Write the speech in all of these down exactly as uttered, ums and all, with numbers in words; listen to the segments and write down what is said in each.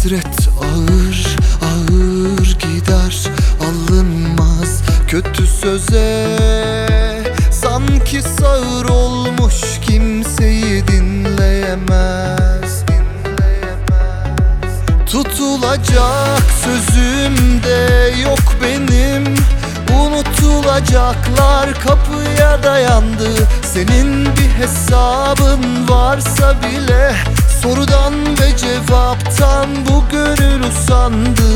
Hasret ağır ağır gider, alınmaz kötü söze. Sanki sağır olmuş, kimseyi dinleyemez. Tutulacak sözüm de yok benim. Unutulacaklar kapıya dayandı. Senin bir hesabın varsa bile, sorudan ve cevaptan bu gönül usandı.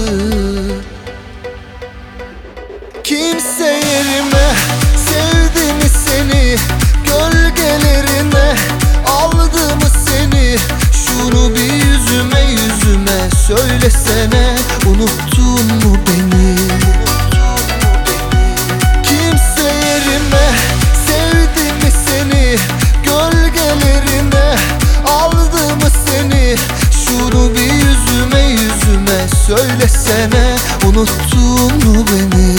Kimse yerime sevdi mi seni, gölgelerine aldı mı seni? Şunu bir yüzüme yüzüme söylesene, unuttun mu beni? Kimse yerime sevdi mi seni, gölgelerine aldı mı seni? Şunu bir yüzüme yüzüme söylesene, unuttun mu beni?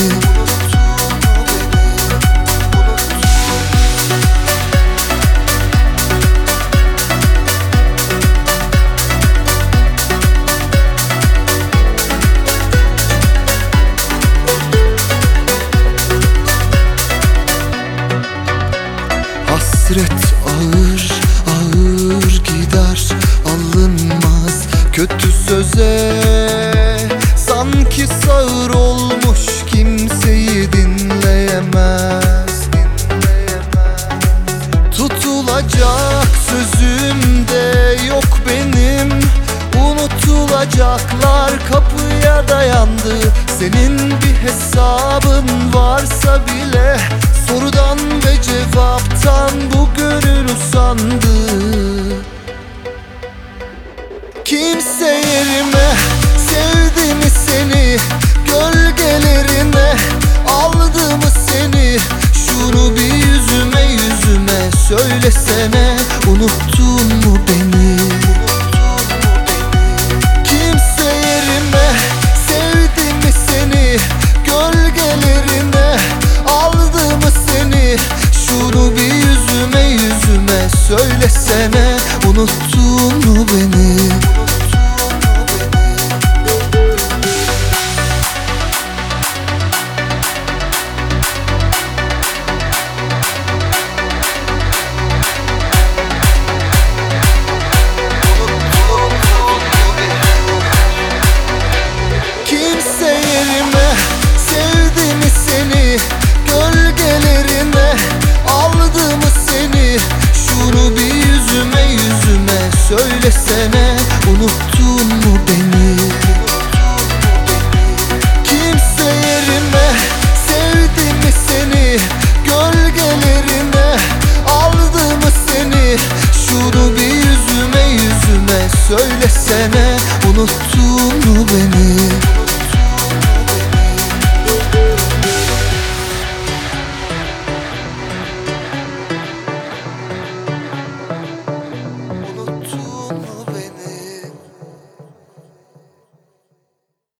Hasret ağır ağır gider, alınmaz kötü söze. Sanki sağır olmuş, kimseyi dinleyemez. Tutulacak sözüm de yok benim. Unutulacaklar kapıya dayandı. Senin bir hesabın varsa bile, sorudan ve cevaptan bu gönül usandı. Kimse yerime sevdi mi seni, gölgelerine aldı mı seni? Şunu bir yüzüme yüzüme söylesene, unuttun mu beni? Kimse yerime sevdi mi seni, gölgelerine aldı mı seni? Şunu bir yüzüme yüzüme söylesene, unuttun mu beni?